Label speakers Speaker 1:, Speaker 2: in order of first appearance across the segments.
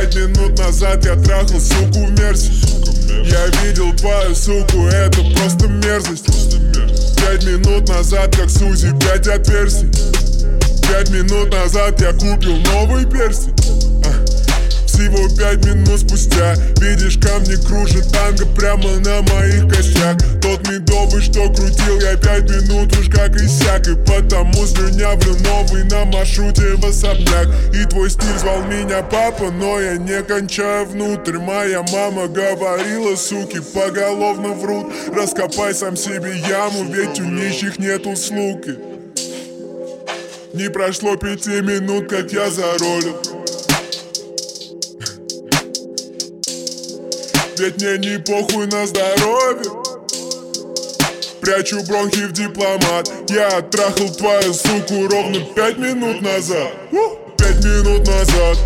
Speaker 1: 5 минут назад я трахал суку в мерсе. Я видел твою суку, это просто мерзость. 5 минут назад, как Сузи, 5 отверстий. 5 минут назад я купил новый перстень. Всего 5 минут спустя видишь, камни кружат танго прямо на моих костях. Тот медовый, что крутил я 5 минут уж как иссяк. И потому слюнявлю новый на маршруте в особняк. И твой стиль звал меня папа, но я не кончаю внутрь. Моя мама говорила, суки поголовно врут. Раскопай сам себе яму, ведь у нищих нет услуг. Не прошло 5 минут, как я заролил. Ведь мне не похуй на здоровье. Прячу бронхи в дипломат. Я оттрахал твою суку ровно 5 минут назад. 5 минут назад.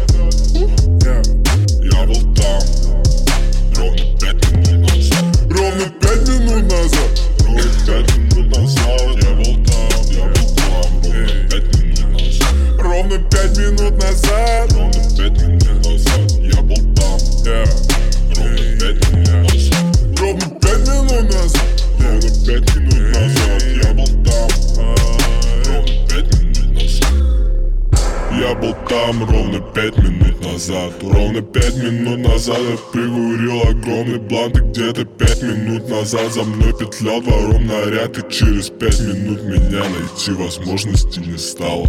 Speaker 2: Я был там ровно 5 минут назад.
Speaker 1: Ровно 5 минут назад.
Speaker 2: Ровно 5 минут назад. Я был там ровно 5 минут назад.
Speaker 1: Ровно 5 минут назад.
Speaker 2: Я был там ровно 5 минут назад.
Speaker 1: Ровно 5 минут назад.
Speaker 2: Ровно 5 минут назад. Я был там ровно 5 минут назад. Я был там ровно 5 минут назад. Ровно 5 минут назад я прикурил огромный блант. И где-то 5 минут назад за мной петлял двором наряд. И через 5 минут меня найти возможности не стало.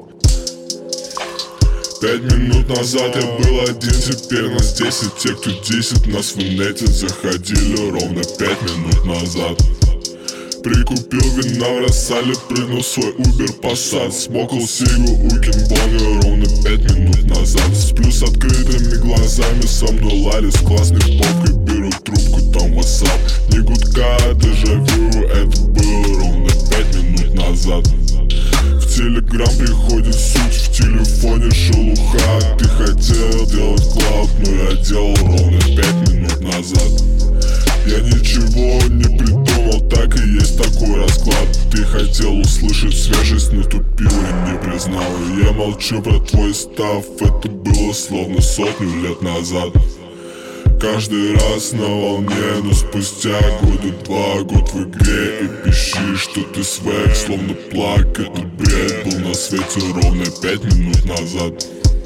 Speaker 2: 5 минут назад я был один, теперь нас 10. Те, кто 10 нас в инете заходили ровно 5 минут назад. Прикупил вина в рассале, прыгнул свой Uber Passat. Смокал сигу у Кинбонга ровно 5 минут назад. Сплю с открытыми глазами, со мной Ларри с классной попкой. Беру трубку, там WhatsApp. Не гудка, дежавю, это было ровно 5 минут назад. В Телеграм приходит суть, в телефоне шелуха. Ты хотел делать клауд, но я делал ровно 5 минут назад. Я ничего не придумал, так и есть такой расклад. Ты хотел услышать свежесть, но тупил и не признал. Я молчу про твой став, это было словно сотню лет назад. Каждый раз на волне, но спустя года два, год в игре. И пищи, что ты свек, словно плак, это бред. Был на свете ровно 5 минут назад.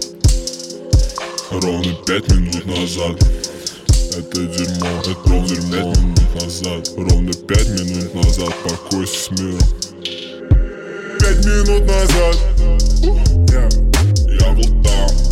Speaker 2: Ровно 5 минут назад. Это дерьмо, это ровно 5 минут назад. Ровно 5 минут назад, покойся с миром.
Speaker 1: 5 минут назад.
Speaker 2: Я был там